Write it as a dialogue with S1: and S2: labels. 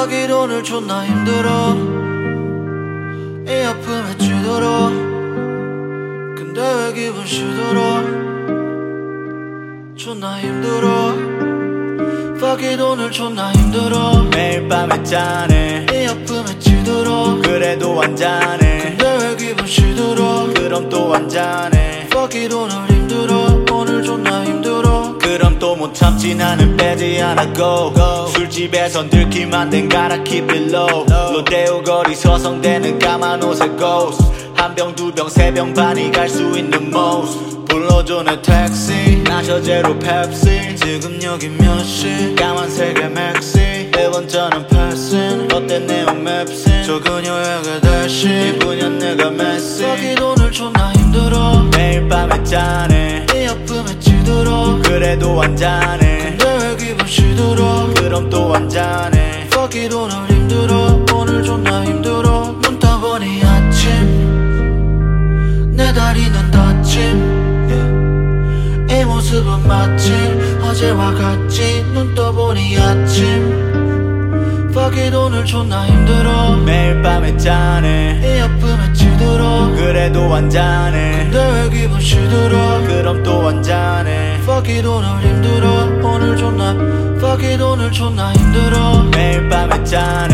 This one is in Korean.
S1: Fuck it 오늘 존나 힘들어 이 아픔에 찌들어 근데 왜 기분 시들어 존나 힘들어 Fuck it 오늘 존나 힘들어
S2: 매일 밤에 짠해
S1: 이 아픔에 찌들어
S2: 그래도 한잔해
S1: 근데 왜 기분 시들어
S2: 그럼 또 한잔해
S1: Fuck it 오늘 힘들어 오늘 존나 힘들어
S2: 그럼 또 못 참지 나는 빼지 않아 go 술집에선 들키만 된 가라 keep it low 로데오 거리 서성대는 까만 옷의 ghost 한 병, 두 병, 세 병 반이 갈 수 있는 most 불러줘 내 택시 마셔 제로 펩시
S1: 지금 여기 몇 시
S2: 까만색의 맥시 1번째는 패싱 어때 내용 맵시
S1: 저 그녀에게 대신
S2: 이분연 내가 메시
S1: Fuck it 오늘 존나 힘들어
S2: 매일 밤에 짠해
S1: 이 아픔에 찌들어
S2: 그래도 한잔해
S1: 근데 왜 기분 시들어
S2: 그럼 또 한잔해
S1: Fuck it 오늘 힘들어 오늘 존나 힘들어 눈 떠보니 아침 내 다리는 다침 이 모습은 마치 어제와 같지 눈 떠보니 아침 Fuck it 오늘 존나 힘들어
S2: 매일 밤에 짠해
S1: 이 아픔에 찌들어
S2: 그래도 한잔해
S1: 근데 왜 기분 시들어
S2: 그럼 또 한잔해
S1: Fuck it 오늘 힘들어 오늘 존나 Fuck it 오늘 존나 힘들어
S2: 매일 밤에 짠해